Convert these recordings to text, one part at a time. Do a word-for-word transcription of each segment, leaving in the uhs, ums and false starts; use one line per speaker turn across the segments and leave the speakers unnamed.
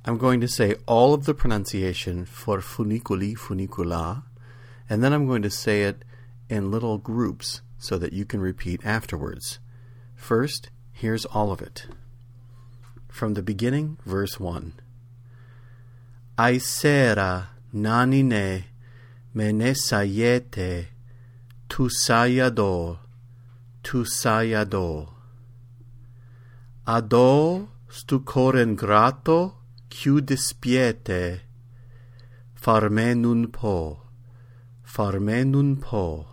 I'm going to say all of the pronunciation for funiculi, funicula, and then I'm going to say it in little groups so that you can repeat afterwards. First, here's all of it. From the beginning, verse one. Aisera nanine mene sayete tu sayado tu sayado. Ado stu coren grato Q dispiete, farme nun po, farme nun po.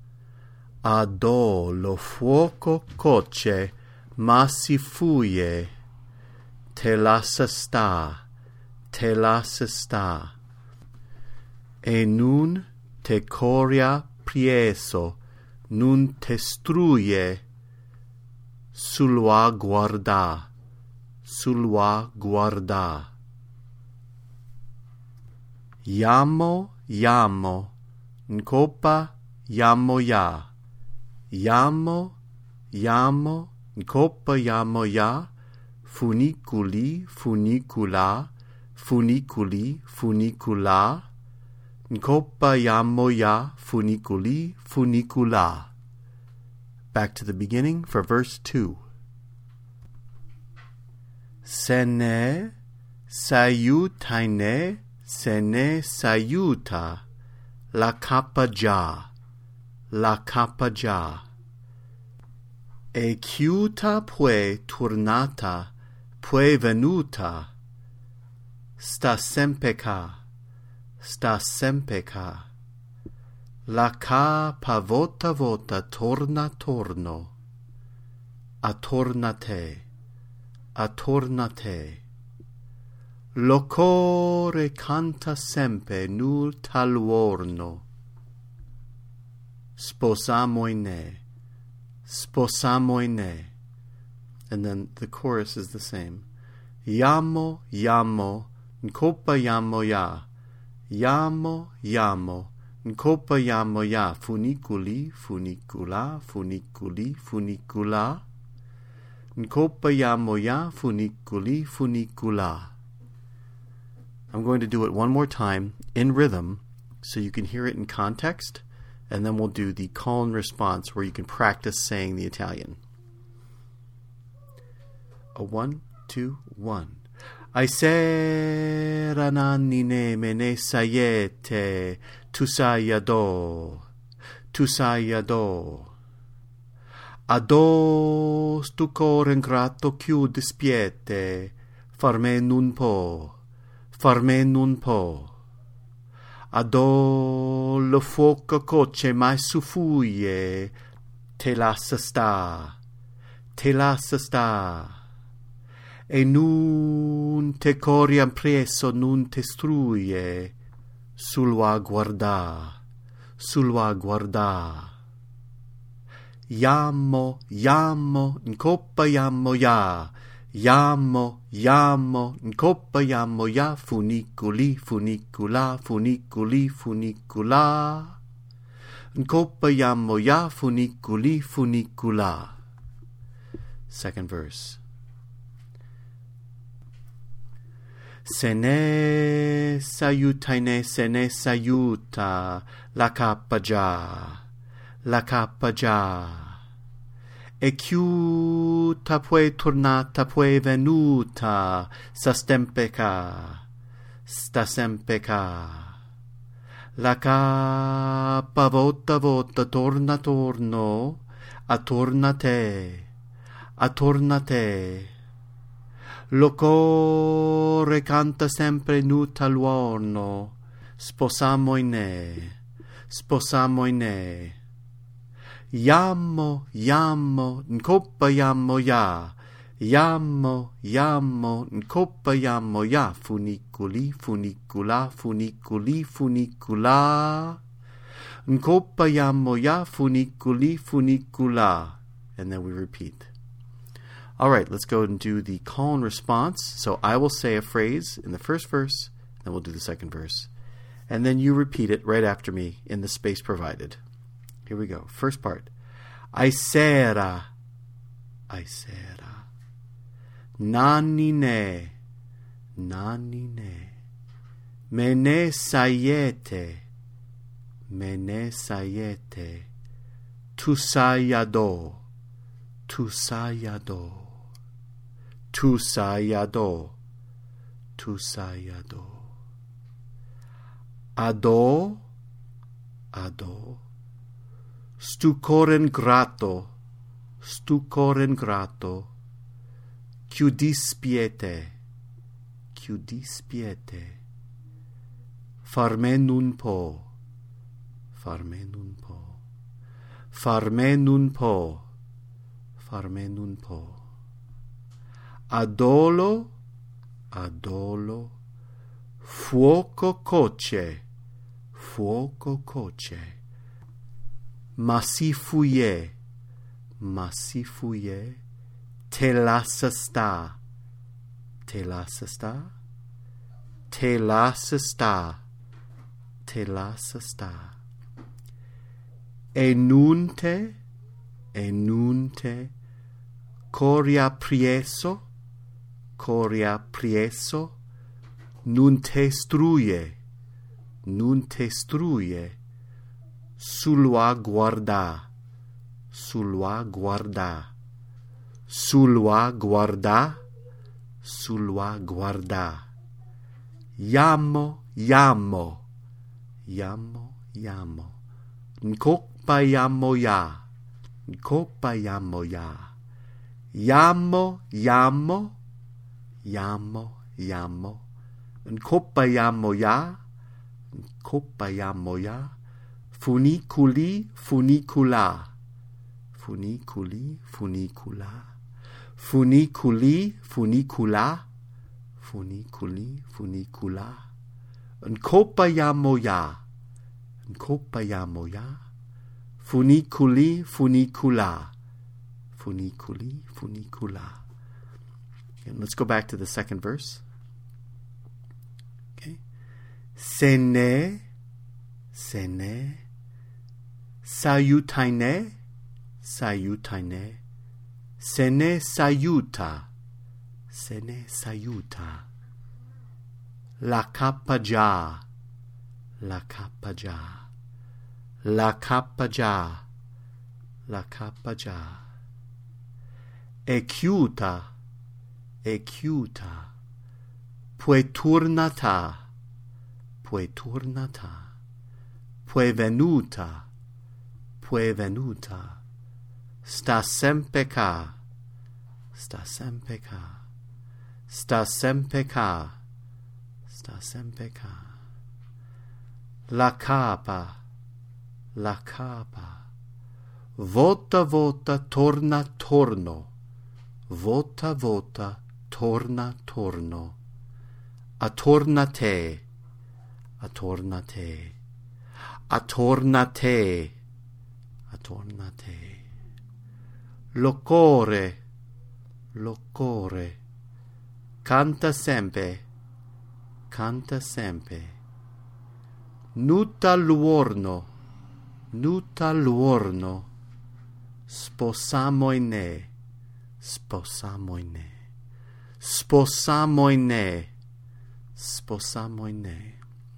Ado lo fuoco coce, ma si fuye, te lassa sta, te lassa sta. E nun te coria prieso, nun te struye, sulwa guarda, sulwa guarda. Yamo, yamo, nkopa, yamo ya. Yamo, yamo, nkopa, yamo ya. Funiculi, funicula, funiculi, funicula. Nkopa, yamo ya, funiculi, funicula. Back to the beginning for verse two. Sene, sayutaine, Sene sayuta, la kappa già, la kappa già. E chiuta pue tornata, pue venuta, sta sempre ca, sta sempre ca. La ca pavota vota torna torno, attorna te, attorna te. Lo core canta sempre nul talvorno. Sposamoi ne, sposamoi ne. And then the chorus is the same. Yamo, yamo, nkopa yamo ya. Yamo, yamo, nkopa yamo ya. Funiculi, funicula, funiculi, funicula. Nkopa yamo ya, funiculi, funicula. I'm going to do it one more time in rhythm so you can hear it in context, and then we'll do the call and response where you can practice saying the Italian. A one, two, one. Aisera nanine mene sayete tu sayado, tu sayado. Ado stu coren grato chiu dispiete, farme nun po. Farme nun po. Ado lo fuoco coce mai sufuye, te lassa sta, te lassa sta. E nun te coriam preso nun te struye, sulwa guarda, sulwa guarda. Yamo, yamo, nkopa yamo ya. Yamo, yamo, nkopa yamo ya, funiculi, funicula, funiculi, funicula. Nkopa yamo ya, funiculi, funicula. Second verse. Sene sayutaine, sene sayuta, la kappa già, la kappa già. E chiuta pue tornata pue venuta, sta sempre ca, sta sempre ca. La cappa vota vota torna torno, attorna te, attorna te. Lo core canta sempre nuta l'uono, sposamo in ne, sposamo in ne. Yammo, yammo, nkopa yammo ya. Yammo, yammo, nkopa yammo ya. Funiculi, funicula, funiculi, funicula. Nkopa yammo ya, funiculi, funicula. And then we repeat. All right, let's go and do the call and response. So I will say a phrase in the first verse, then we'll do the second verse. And then you repeat it right after me in the space provided. Here we go. First part. Aisera. Aisera. Nanine. nani ne. Mene sayete, mene sayete, tu sayado, tu sayado, tu sayado, tu sayado. Ado, ado, stucoren grato, stucoren grato, chiudispiete, chiudispiete, farme nun po, farme nun po, farme nun po, farme nun po. Adolo, adolo, fuoco coce, fuoco coce, ma si fuye, ma si fuye, te lassa sta, te lassa sta, te lassa sta, te lassa sta. E nunte, e nunte, coria prieso, coria prieso, nun te struye, nun te struye, sulua guarda, sulua guarda, sulua guarda, sulua guarda. Yamo, yamo, yamo, yamo, nkokpa yamo ya, nkokpa yamo ya. Yamo, yamo, yamo, yamo, nkokpa yamo ya, nkokpa yamo ya. Funiculi, funicula, funiculi, funicula, funiculi, funicula, funiculi, funicula. Nkokpa yamo ya, nkokpa yamo ya. Funiculi, funicula, funiculi, funicula. And let's go back to the second verse. Okay. Sene, sene, sayutaine, sayutaine, sene sayuta, sene sayuta. La kappa già, la kappa già, la kappa già, la kappa già. E chiuta, e chiuta, pue turnata, pue turnata, pue venuta, pue venuta, sta sempre ca, sta sempre ca, sta sempre ca, sta sempre ca. La capa, la capa, vota vota torna torno, vota vota torna torno, attorna te, attorna te, attorna te, attorna te. Locore, locore, canta sempre, canta sempre. Nuta luorno, nuta luorno, sposamoine, sposamoine, sposamoine, sposamoine.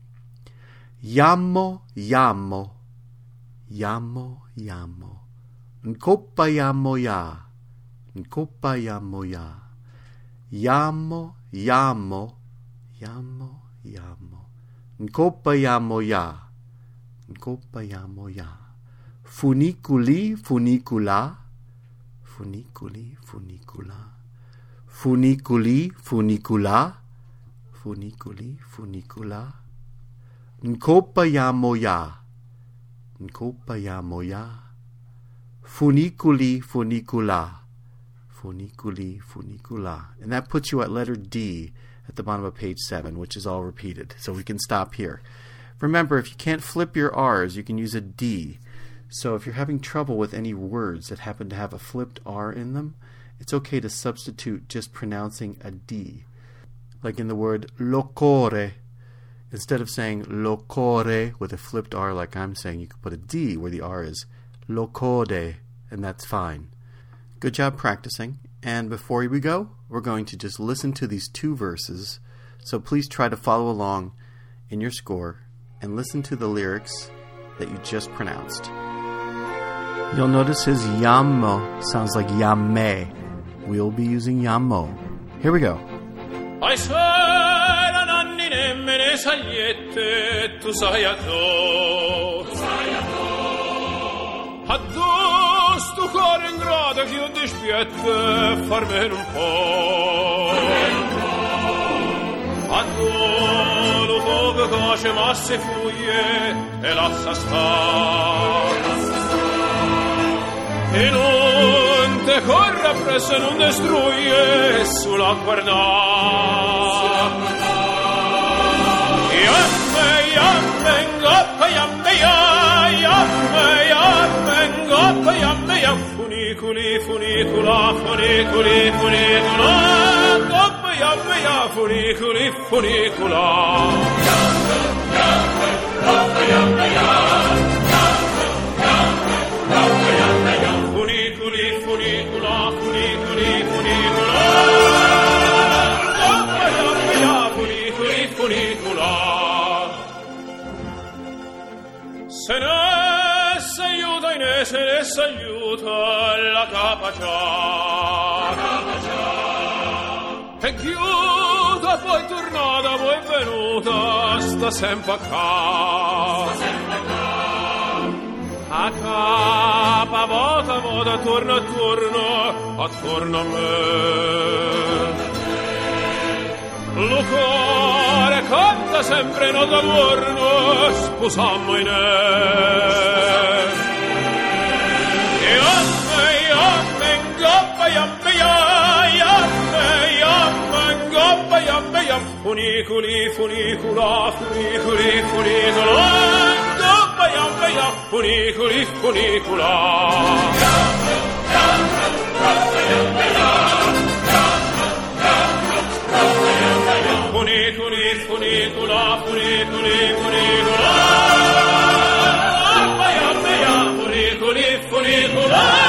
Yamo, yamo, yamo, yamo, nkoppa yamo ya, nkoppa yamo ya. Yamo, yamo, yamo, yamo, nkoppa yamo ya, nkoppa yamo ya. Funiculi, funicula, funiculi, funicula, funiculi, funicula, funiculi, funicula. Nkoppa yamo ya, nkoppa yamo ya. Funiculi, funicula, funiculi, funicula. And that puts you at letter D at the bottom of page seven, which is all repeated. So we can stop here. Remember, if you can't flip your R's, you can use a D. So if you're having trouble with any words that happen to have a flipped R in them, it's okay to substitute just pronouncing a D. Like in the word locore. Instead of saying locore with a flipped R like I'm saying, you could put a D where the R is. Locode, and that's fine. Good job practicing. And before we go, we're going to just listen to these two verses So please try to follow along in your score and listen to the lyrics that you just pronounced. You'll notice his yammo sounds like yamme. We'll be using yammo. Here we go.
Ai suoi la nannine me ne sagliette, tu sai addo. Tu sai addo. Addo sto cuore in grado che io dispiette, farmene un po'. Addo lo poco coce ma se fuglie e lascia sta. E non te corra presso e non destrugge sulla guardare. Yamme, yamme, ngoppa, yamme, ya, yamme, yamme, ngoppa, yamme, ya, funiculi, funicula, funiculi, funicula, ngoppa, yamme, ya, funiculi, funicula. Yamme, yamme, ngoppa, yamme, ya, funiculi, funicula, funiculi, funicula. Yamme, yamme, ya, funiculi, funicula. Se ne s'aiuta in e se ne s'aiuta la capacia. E chiuda, poi tornata, poi venuta, sta sempre a casa. A capa, vota, vota, torna, attorno, attorno a me. Lo cuore canta sempre nota d'orno, sposammo in e. Yamme, yamme, ngoppa, yamme, ya, yamme, yamme, ngoppa, yamme, ya, funiculi, funicula, funiculi, funicula, ngoppa, yamme, ya, funiculi, funicula. Yamme, yamme, ngoppa, yamme, ya, funiculi, funicula, funiculi, funicula. Yamme, yamme, ya, funiculi, funicula.